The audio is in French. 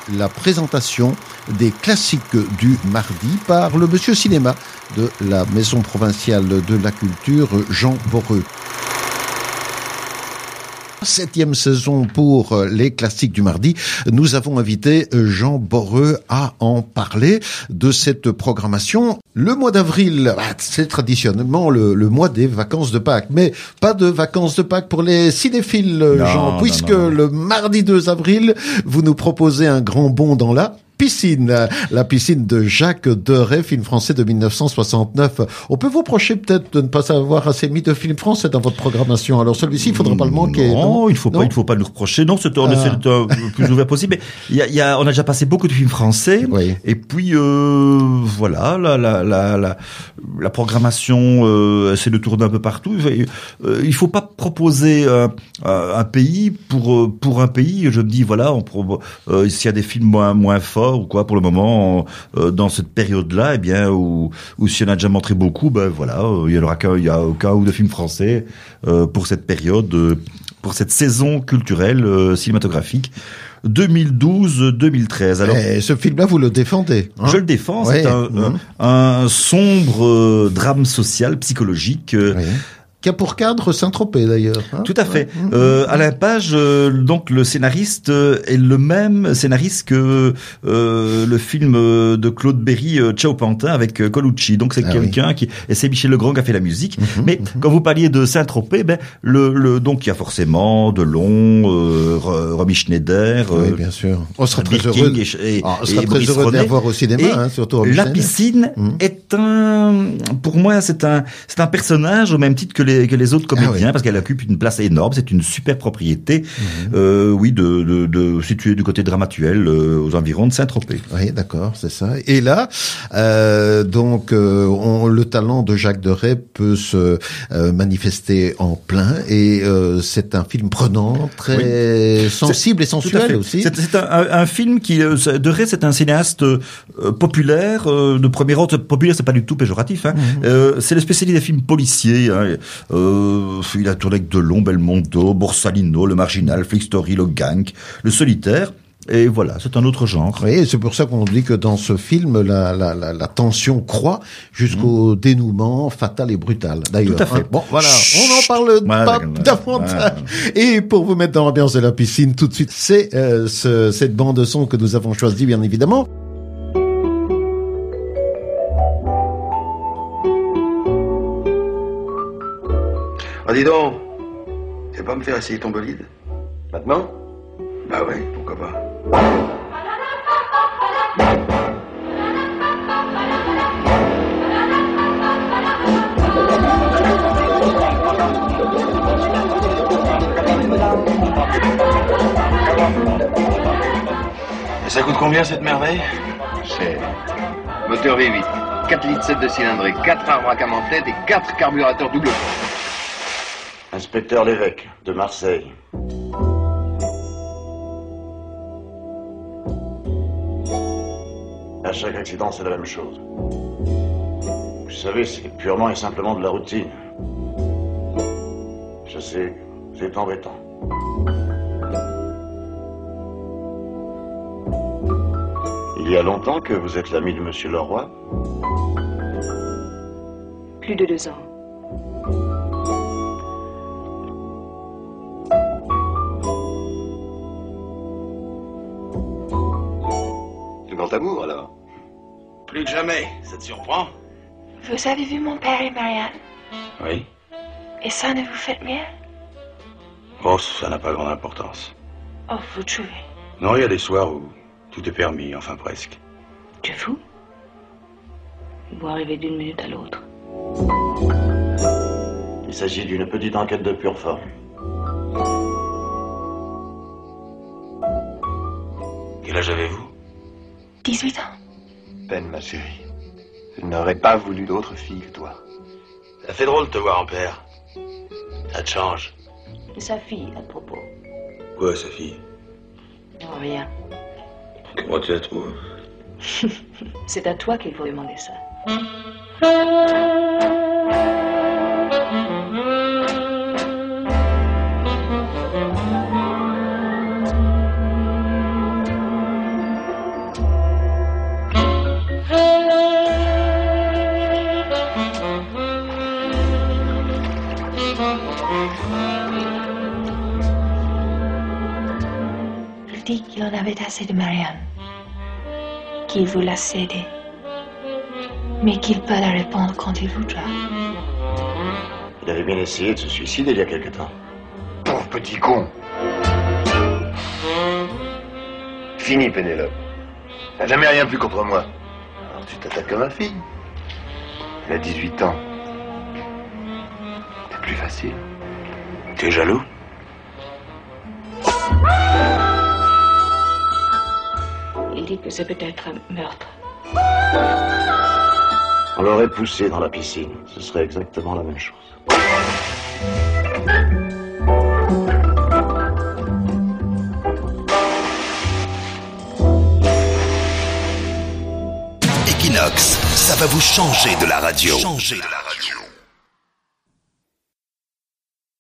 la présentation des classiques du mardi par le Monsieur Cinéma de la Maison provinciale de la culture, Jean Borreux. 7e saison pour les classiques du mardi. Nous avons invité Jean Borreux à en parler de cette programmation. Le mois d'avril, c'est traditionnellement le mois des vacances de Pâques, mais pas de vacances de Pâques pour les cinéphiles, Jean, puisque le mardi 2 avril, vous nous proposez un grand bond dans la piscine de Jacques Deray, film français de 1969. On peut vous reprocher peut-être de ne pas avoir assez mis de films français dans votre programmation. Alors celui-ci, il faudra pas le manquer. Non, il faut pas nous reprocher. Non, c'est le plus ouvert possible. Mais on a déjà passé beaucoup de films français. Oui. Et puis voilà, la programmation, c'est de tourner un peu partout. Il faut pas proposer un pays pour un pays. Je me dis voilà, s'il y a des films moins forts ou quoi pour le moment dans cette période-là, eh bien ou s'il y en a déjà montré beaucoup, ben voilà, il y aura qu'un ou deux films français pour cette période, pour cette saison culturelle cinématographique 2012-2013. Alors, ce film-là, vous le défendez, hein? Je le défends. Ouais. C'est un sombre drame social, psychologique. Qui a pour cadre Saint-Tropez d'ailleurs. Hein? Tout à fait. Alain Page, donc le scénariste, est le même scénariste que le film de Claude Berry, Ciao Pantin, avec Colucci. Donc c'est quelqu'un qui... Et c'est Michel Legrand qui a fait la musique. Mais quand vous parliez de Saint-Tropez, donc il y a forcément Delon, Romy Schneider... oui, bien sûr. On sera très heureux de l'avoir au cinéma, surtout Romy Schneider. La piscine est pour moi, c'est un personnage au même titre que les autres comédiens, parce qu'elle occupe une place énorme. C'est une super propriété, située du côté de Ramatuelle, aux environs de Saint-Tropez. Oui, d'accord, c'est ça. Et là, le talent de Jacques Deray peut se manifester en plein, et c'est un film prenant, très sensible et sensuel aussi. C'est un film qui Deray, c'est un cinéaste populaire, de premier ordre. Populaire, c'est pas du tout péjoratif. C'est le spécialiste des films policiers. Il a tourné avec Delon, Belmondo, Borsalino, Le Marginal, Flick Story, Le Gang, Le Solitaire. Et voilà, c'est un autre genre. Oui, c'est pour ça qu'on dit que dans ce film, la tension croît jusqu'au dénouement fatal et brutal. D'ailleurs. Tout à fait. Bon, voilà, on en parle pas davantage. Et pour vous mettre dans l'ambiance de la piscine, tout de suite, c'est cette bande son que nous avons choisie, bien évidemment. Ah, dis donc, tu veux pas me faire essayer ton bolide? Maintenant? Bah ouais, pourquoi pas. Et ça coûte combien cette merveille? C'est moteur V8, 4 litres 7 de cylindrée, 4 arbres à cam en tête et 4 carburateurs double. Inspecteur Lévesque, de Marseille. À chaque accident, c'est la même chose. Vous savez, c'est purement et simplement de la routine. Je sais, c'est embêtant. Il y a longtemps que vous êtes l'ami de Monsieur Leroy? Plus de 2 ans. Grand amour, alors? Plus que jamais, ça te surprend? Vous avez vu mon père et Marianne? Oui. Et ça ne vous fait rien? Oh, ça n'a pas grande importance. Oh, vous trouvez? Non, il y a des soirs où tout est permis, enfin presque. Tu es fou? Vous arrivez d'une minute à l'autre. Il s'agit d'une petite enquête de pure forme. Quel âge avez-vous? 18 ans. Peine, ma chérie. Je n'aurais pas voulu d'autre fille que toi. Ça fait drôle de te voir en père. Ça te change. De sa fille, à propos. Quoi, sa fille? Non, rien. Comment tu la trouves? C'est à toi qu'il faut demander ça. dit qu'il en avait assez de Marianne, qu'il vous l'a cédée, mais qu'il peut la répondre quand il voudra. Il avait bien essayé de se suicider il y a quelque temps. Pauvre petit con. Fini, Pénélope. T'as jamais rien pu contre moi. Alors tu t'attaques à ma fille. Elle a 18 ans. C'est plus facile. Tu es jaloux? Il dit que c'est peut-être un meurtre. On l'aurait poussé dans la piscine. Ce serait exactement la même chose. Equinox, ça va vous changer de la radio.